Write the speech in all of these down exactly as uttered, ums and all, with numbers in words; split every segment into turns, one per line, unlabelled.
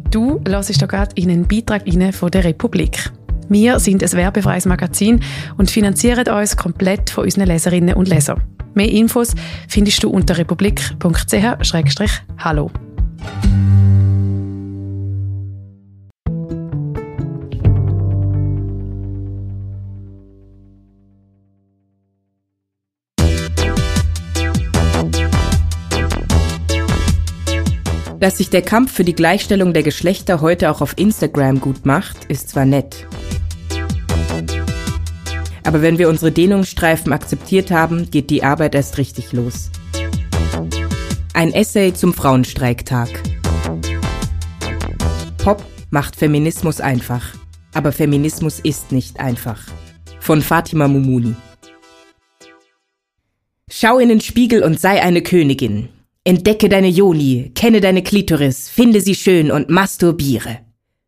Du hörst hier gerade in einen Beitrag rein von der Republik. Wir sind ein werbefreies Magazin und finanzieren uns komplett von unseren Leserinnen und Lesern. Mehr Infos findest du unter republik punkt c h slash hallo.
Dass sich der Kampf für die Gleichstellung der Geschlechter heute auch auf Instagram gut macht, ist zwar nett. Aber wenn wir unsere Dehnungsstreifen akzeptiert haben, geht die Arbeit erst richtig los. Ein Essay zum Frauenstreiktag. Pop macht Feminismus einfach. Aber Feminismus ist nicht einfach. Von Fatima Mumuni. Schau in den Spiegel und sei eine Königin. Entdecke deine Yoni, kenne deine Klitoris, finde sie schön und masturbiere.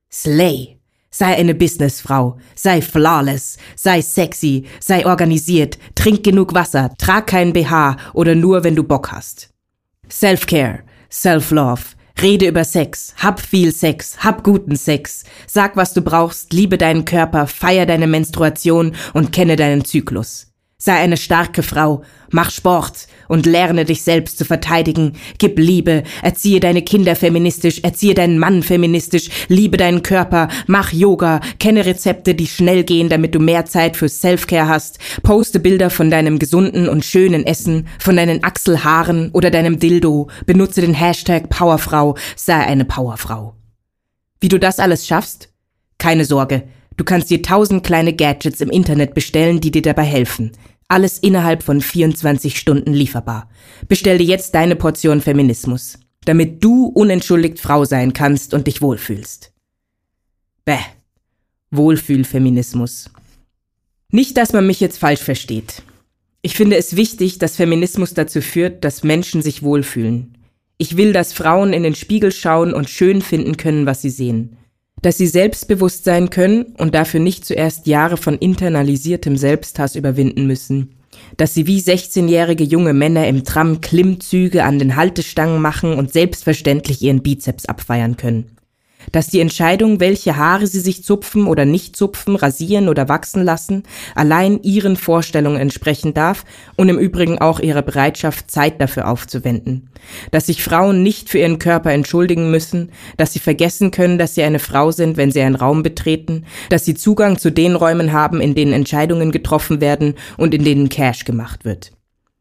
Slay. Sei eine Businessfrau, sei flawless, sei sexy, sei organisiert, trink genug Wasser, trag keinen B H oder nur, wenn du Bock hast. Self-Care, Self-Love, rede über Sex, hab viel Sex, hab guten Sex, sag, was du brauchst, liebe deinen Körper, feier deine Menstruation und kenne deinen Zyklus. Sei eine starke Frau, mach Sport und lerne dich selbst zu verteidigen, gib Liebe, erziehe deine Kinder feministisch, erziehe deinen Mann feministisch, liebe deinen Körper, mach Yoga, kenne Rezepte, die schnell gehen, damit du mehr Zeit für Selfcare hast, poste Bilder von deinem gesunden und schönen Essen, von deinen Achselhaaren oder deinem Dildo, benutze den Hashtag Powerfrau, sei eine Powerfrau. Wie du das alles schaffst? Keine Sorge, du kannst dir tausend kleine Gadgets im Internet bestellen, die dir dabei helfen. Alles innerhalb von vierundzwanzig Stunden lieferbar. Bestell dir jetzt deine Portion Feminismus, damit du unentschuldigt Frau sein kannst und dich wohlfühlst. Bäh. Wohlfühlfeminismus. Nicht, dass man mich jetzt falsch versteht. Ich finde es wichtig, dass Feminismus dazu führt, dass Menschen sich wohlfühlen. Ich will, dass Frauen in den Spiegel schauen und schön finden können, was sie sehen. Dass sie selbstbewusst sein können und dafür nicht zuerst Jahre von internalisiertem Selbsthass überwinden müssen. Dass sie wie sechzehnjährige junge Männer im Tram Klimmzüge an den Haltestangen machen und selbstverständlich ihren Bizeps abfeiern können. Dass die Entscheidung, welche Haare sie sich zupfen oder nicht zupfen, rasieren oder wachsen lassen, allein ihren Vorstellungen entsprechen darf und im Übrigen auch ihrer Bereitschaft, Zeit dafür aufzuwenden. Dass sich Frauen nicht für ihren Körper entschuldigen müssen, dass sie vergessen können, dass sie eine Frau sind, wenn sie einen Raum betreten, dass sie Zugang zu den Räumen haben, in denen Entscheidungen getroffen werden und in denen Cash gemacht wird.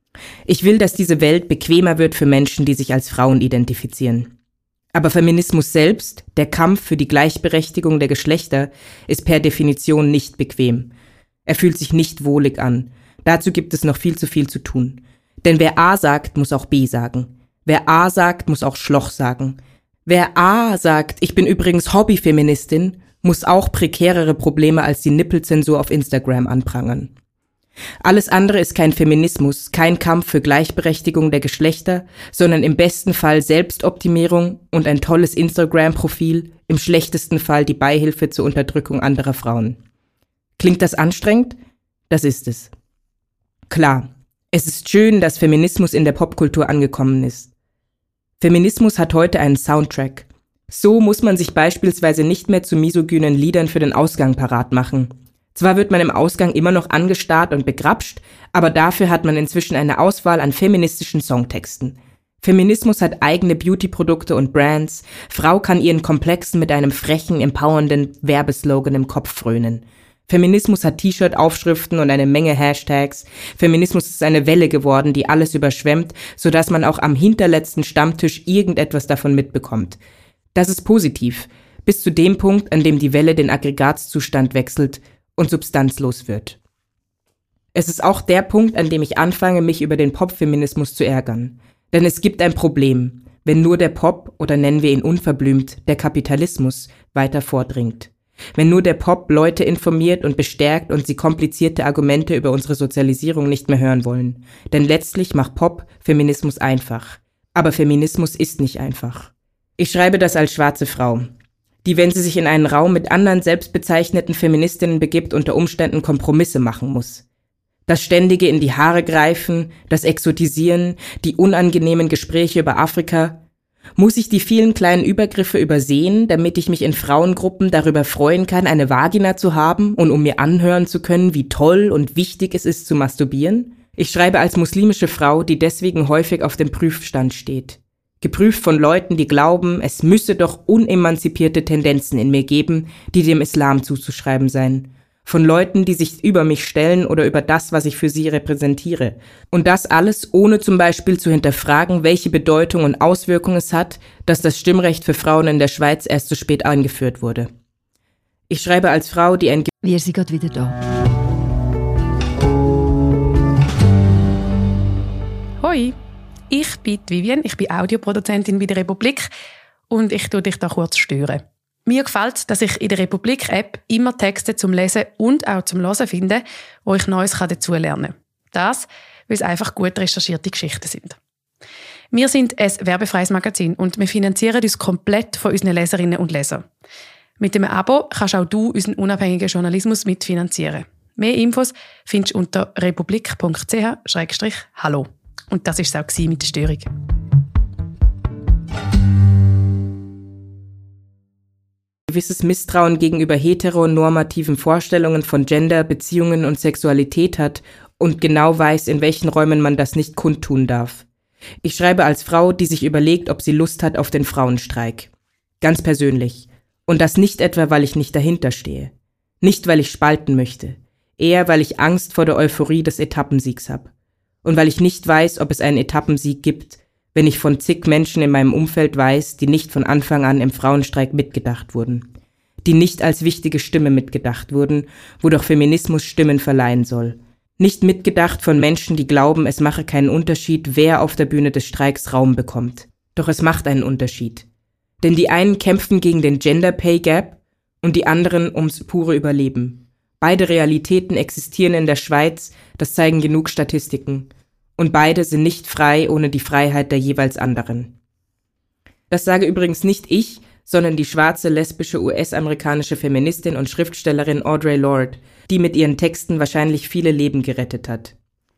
Ich will, dass diese Welt bequemer wird für Menschen, die sich als Frauen identifizieren. Aber Feminismus selbst, der Kampf für die Gleichberechtigung der Geschlechter, ist per Definition nicht bequem. Er fühlt sich nicht wohlig an. Dazu gibt es noch viel zu viel zu tun. Denn wer A sagt, muss auch B sagen. Wer A sagt, muss auch Schloch sagen. Wer A sagt, ich bin übrigens Hobbyfeministin, muss auch prekärere Probleme als die Nippelzensur auf Instagram anprangern. Alles andere ist kein Feminismus, kein Kampf für Gleichberechtigung der Geschlechter, sondern im besten Fall Selbstoptimierung und ein tolles Instagram-Profil, im schlechtesten Fall die Beihilfe zur Unterdrückung anderer Frauen. Klingt das anstrengend? Das ist es. Klar, es ist schön, dass Feminismus in der Popkultur angekommen ist. Feminismus hat heute einen Soundtrack. So muss man sich beispielsweise nicht mehr zu misogynen Liedern für den Ausgang parat machen. Zwar wird man im Ausgang immer noch angestarrt und begrapscht, aber dafür hat man inzwischen eine Auswahl an feministischen Songtexten. Feminismus hat eigene Beauty-Produkte und Brands. Frau kann ihren Komplexen mit einem frechen, empowernden Werbeslogan im Kopf frönen. Feminismus hat T-Shirt-Aufschriften und eine Menge Hashtags. Feminismus ist eine Welle geworden, die alles überschwemmt, sodass man auch am hinterletzten Stammtisch irgendetwas davon mitbekommt. Das ist positiv, bis zu dem Punkt, an dem die Welle den Aggregatzustand wechselt und substanzlos wird. Es ist auch der Punkt, an dem ich anfange, mich über den Popfeminismus zu ärgern. Denn es gibt ein Problem, wenn nur der Pop, oder nennen wir ihn unverblümt, der Kapitalismus, weiter vordringt. Wenn nur der Pop Leute informiert und bestärkt und sie komplizierte Argumente über unsere Sozialisierung nicht mehr hören wollen. Denn letztlich macht Pop Feminismus einfach. Aber Feminismus ist nicht einfach. Ich schreibe das als schwarze Frau, die, wenn sie sich in einen Raum mit anderen selbstbezeichneten Feministinnen begibt, unter Umständen Kompromisse machen muss. Das ständige in die Haare greifen, das Exotisieren, die unangenehmen Gespräche über Afrika Muss ich die vielen kleinen Übergriffe übersehen, damit ich mich in Frauengruppen darüber freuen kann, eine Vagina zu haben und um mir anhören zu können, wie toll und wichtig es ist zu masturbieren? Ich schreibe als muslimische Frau, die deswegen häufig auf dem Prüfstand steht. Geprüft von Leuten, die glauben, es müsse doch unemanzipierte Tendenzen in mir geben, die dem Islam zuzuschreiben seien. Von Leuten, die sich über mich stellen oder über das, was ich für sie repräsentiere. Und das alles, ohne zum Beispiel zu hinterfragen, welche Bedeutung und Auswirkung es hat, dass das Stimmrecht für Frauen in der Schweiz erst so spät eingeführt wurde. Ich schreibe als Frau, die ein...
Wir sind gerade wieder da.
Hoi, ich bin Vivian, ich bin Audioproduzentin bei der Republik und ich tue dich da kurz stören. Mir gefällt es, dass ich in der Republik-App immer Texte zum Lesen und auch zum Hören finde, wo ich Neues dazulernen kann. Das, weil es einfach gut recherchierte Geschichten sind. Wir sind ein werbefreies Magazin und wir finanzieren uns komplett von unseren Leserinnen und Lesern. Mit dem Abo kannst auch du unseren unabhängigen Journalismus mitfinanzieren. Mehr Infos findest du unter republik punkt c h slash hallo. Und das war es auch mit der Störung.
Gewisses Misstrauen gegenüber heteronormativen Vorstellungen von Gender, Beziehungen und Sexualität hat und genau weiß, in welchen Räumen man das nicht kundtun darf. Ich schreibe als Frau, die sich überlegt, ob sie Lust hat auf den Frauenstreik. Ganz persönlich. Und das nicht etwa, weil ich nicht dahinter stehe. Nicht, weil ich spalten möchte. Eher, weil ich Angst vor der Euphorie des Etappensiegs habe. Und weil ich nicht weiß, ob es einen Etappensieg gibt, wenn ich von zig Menschen in meinem Umfeld weiß, die nicht von Anfang an im Frauenstreik mitgedacht wurden. Die nicht als wichtige Stimme mitgedacht wurden, wo doch Feminismus Stimmen verleihen soll. Nicht mitgedacht von Menschen, die glauben, es mache keinen Unterschied, wer auf der Bühne des Streiks Raum bekommt. Doch es macht einen Unterschied. Denn die einen kämpfen gegen den Gender Pay Gap und die anderen ums pure Überleben. Beide Realitäten existieren in der Schweiz, das zeigen genug Statistiken. Und beide sind nicht frei ohne die Freiheit der jeweils anderen. Das sage übrigens nicht ich, sondern die schwarze, lesbische, U S-amerikanische Feministin und Schriftstellerin Audre Lorde, die mit ihren Texten wahrscheinlich viele Leben gerettet hat.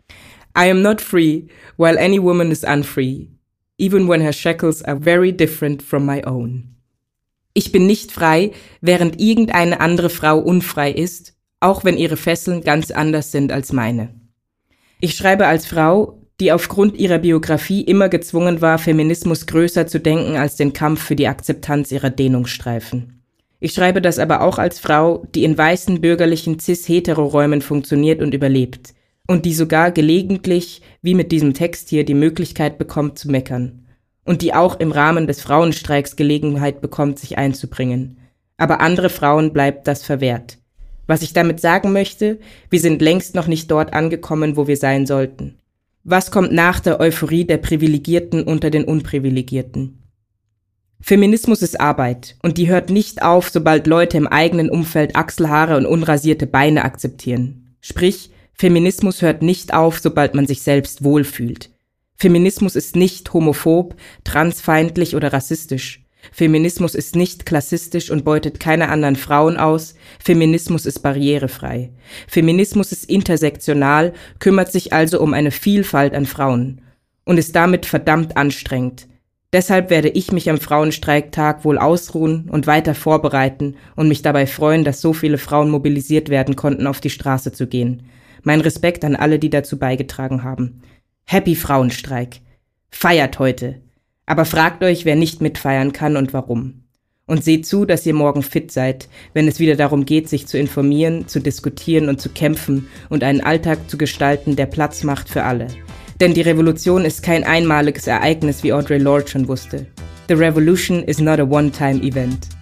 I am not free, while any woman is unfree, even when her shackles are very different from my own. Ich bin nicht frei, während irgendeine andere Frau unfrei ist, auch wenn ihre Fesseln ganz anders sind als meine. Ich schreibe als Frau, die aufgrund ihrer Biografie immer gezwungen war, Feminismus größer zu denken als den Kampf für die Akzeptanz ihrer Dehnungsstreifen. Ich schreibe das aber auch als Frau, die in weißen, bürgerlichen, cis-hetero-Räumen funktioniert und überlebt und die sogar gelegentlich, wie mit diesem Text hier, die Möglichkeit bekommt zu meckern und die auch im Rahmen des Frauenstreiks Gelegenheit bekommt, sich einzubringen. Aber andere Frauen bleibt das verwehrt. Was ich damit sagen möchte, wir sind längst noch nicht dort angekommen, wo wir sein sollten. Was kommt nach der Euphorie der Privilegierten unter den Unprivilegierten? Feminismus ist Arbeit und die hört nicht auf, sobald Leute im eigenen Umfeld Achselhaare und unrasierte Beine akzeptieren. Sprich, Feminismus hört nicht auf, sobald man sich selbst wohlfühlt. Feminismus ist nicht homophob, transfeindlich oder rassistisch. Feminismus ist nicht klassistisch und beutet keine anderen Frauen aus. Feminismus ist barrierefrei. Feminismus ist intersektional, kümmert sich also um eine Vielfalt an Frauen und ist damit verdammt anstrengend. Deshalb werde ich mich am Frauenstreiktag wohl ausruhen und weiter vorbereiten und mich dabei freuen, dass so viele Frauen mobilisiert werden konnten, auf die Straße zu gehen. Mein Respekt an alle, die dazu beigetragen haben. Happy Frauenstreik. Feiert heute. Aber fragt euch, wer nicht mitfeiern kann und warum. Und seht zu, dass ihr morgen fit seid, wenn es wieder darum geht, sich zu informieren, zu diskutieren und zu kämpfen und einen Alltag zu gestalten, der Platz macht für alle. Denn die Revolution ist kein einmaliges Ereignis, wie Audre Lorde schon wusste. The revolution is not a one-time event.